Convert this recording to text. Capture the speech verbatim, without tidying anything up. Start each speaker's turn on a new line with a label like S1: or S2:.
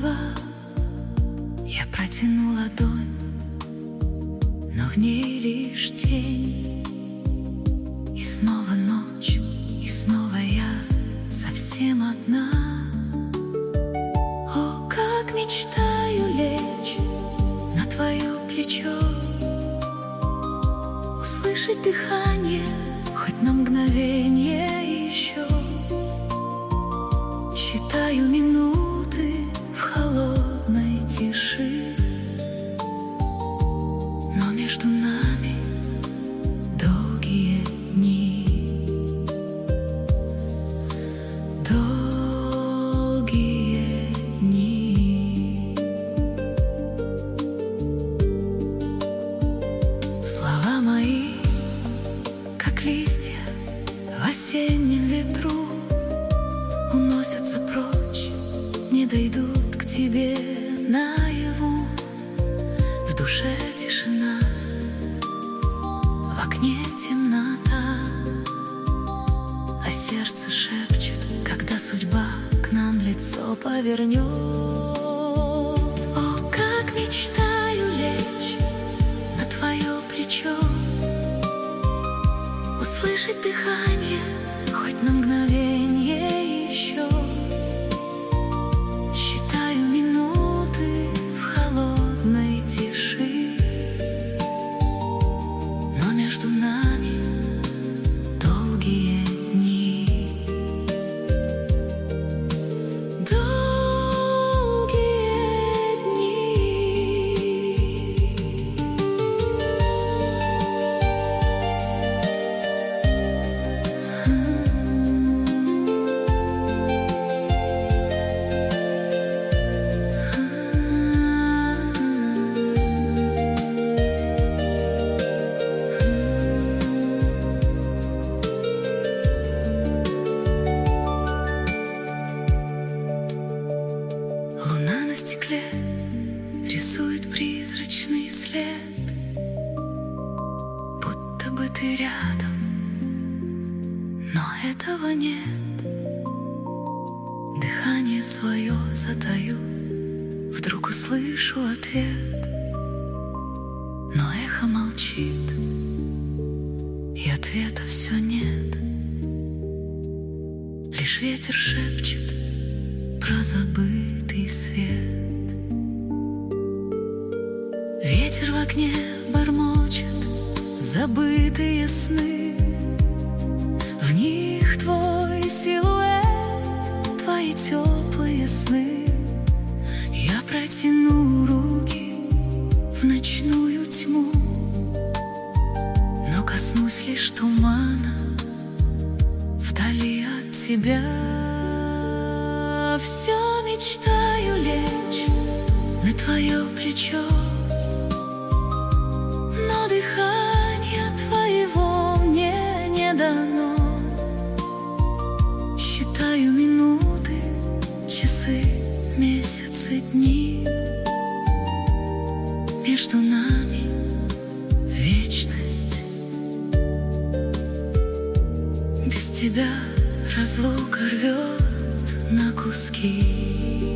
S1: два. Я протяну ладонь, но в ней лишь тень. И снова ночь, и снова я совсем одна. О, как мечтаю лечь на твое плечо, услышать дыхание хоть на мгновенье еще. Считаю минуты в холодной тиши, но между нами долгие дни. Долгие дни. Слова мои, как листья в осеннем ветру, уносятся прочь, не дойдут к тебе наяву. В душе тишина, в окне темнота, а сердце шепчет, когда судьба к нам лицо повернет. О, как мечтаю лечь на твое плечо, услышать дыхание хоть на мгновенье еще. Считаю минуты в холодной тиши, но между нами долгие дни. Долгие дни. Луна на стекле рисует призрачный след, будто бы ты рядом, но этого нет. Дыхание свое затаю, вдруг услышу ответ, но эхо молчит, и ответа все нет. Лишь ветер шепчет про забытый свет. Ветер в окне бормочет забытые сны, в них твой силуэт, твои теплые сны. Я протяну руки в ночную тьму, но коснусь лишь тумана вдали от тебя. Все мечтаю лечь на твое плечо, но дыхание твоего мне не дано. Считаю минуты, часы, месяцы, дни. Между нами вечность. Без тебя разлука рвет на куски.